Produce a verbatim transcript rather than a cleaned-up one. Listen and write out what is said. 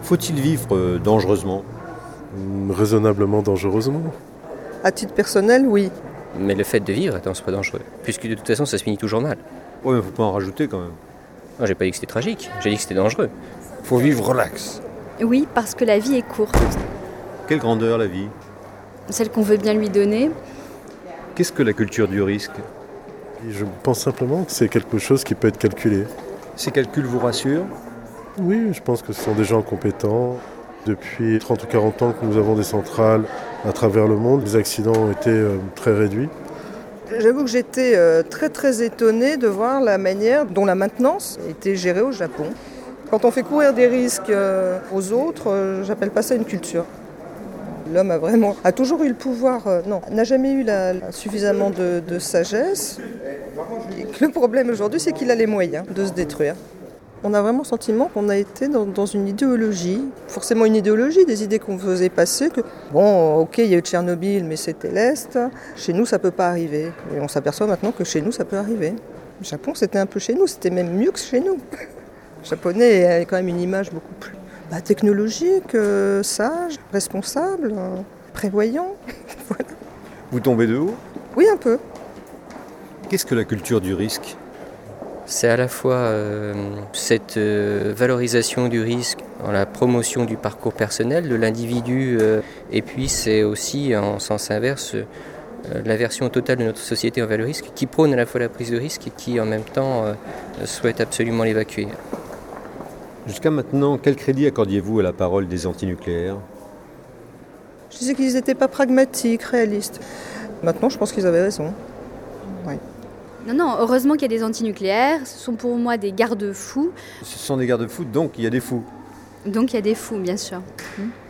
Faut-il vivre euh, dangereusement ? Raisonnablement dangereusement. À titre personnel, oui. Mais le fait de vivre est en soi dangereux, puisque de toute façon ça se finit toujours mal. Ouais, mais faut pas en rajouter quand même. Non, j'ai pas dit que c'était tragique, j'ai dit que c'était dangereux. Faut vivre relax. Oui, parce que la vie est courte. Quelle grandeur la vie ? Celle qu'on veut bien lui donner. Qu'est-ce que la culture du risque ? Et je pense simplement que c'est quelque chose qui peut être calculé. Ces calculs vous rassurent ? Oui, je pense que ce sont des gens compétents. Depuis trente ou quarante ans que nous avons des centrales à travers le monde, les accidents ont été euh, très réduits. J'avoue que j'étais euh, très très étonnée de voir la manière dont la maintenance était gérée au Japon. Quand on fait courir des risques euh, aux autres, euh, j'appelle pas ça une culture. L'homme a vraiment a toujours eu le pouvoir, euh, non, n'a jamais eu la, la- suffisamment de, de sagesse. Et que le problème aujourd'hui, c'est qu'il a les moyens de se détruire. On a vraiment le sentiment qu'on a été dans, dans une idéologie, forcément une idéologie, des idées qu'on faisait passer, que bon, ok, il y a eu Tchernobyl, mais c'était l'Est, chez nous ça peut pas arriver. Et on s'aperçoit maintenant que chez nous ça peut arriver. Le Japon c'était un peu chez nous, c'était même mieux que chez nous. Le Japonais a quand même une image beaucoup plus bah, technologique, euh, sage, responsable, euh, prévoyant. Voilà. Vous tombez de haut ? Oui, un peu. Qu'est-ce que la culture du risque ? C'est à la fois euh, cette euh, valorisation du risque, dans la promotion du parcours personnel de l'individu, euh, et puis c'est aussi en sens inverse euh, l'aversion totale de notre société envers le risque, qui prône à la fois la prise de risque et qui en même temps euh, souhaite absolument l'évacuer. Jusqu'à maintenant, quel crédit accordiez-vous à la parole des antinucléaires ? Je disais qu'ils n'étaient pas pragmatiques, réalistes. Maintenant, je pense qu'ils avaient raison. Oui. Non, non, heureusement qu'il y a des antinucléaires. Ce sont pour moi des garde-fous. Ce sont des garde-fous, donc il y a des fous. Donc il y a des fous, bien sûr. Hmm.